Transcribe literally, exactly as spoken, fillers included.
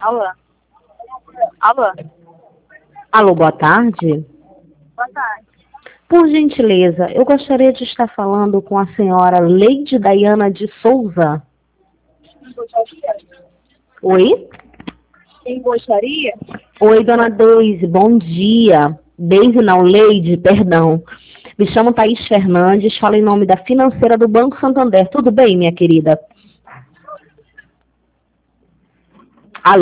Alô? Alô? Alô, boa tarde. Boa tarde. Por gentileza, eu gostaria de estar falando com a senhora Leide Dayana de Souza. Quem gostaria? Oi? Quem gostaria? Oi, dona Deise, bom dia. Deise não, Leide, perdão. Me chamo Thaís Fernandes, falo em nome da financeira do Banco Santander. Tudo bem, minha querida?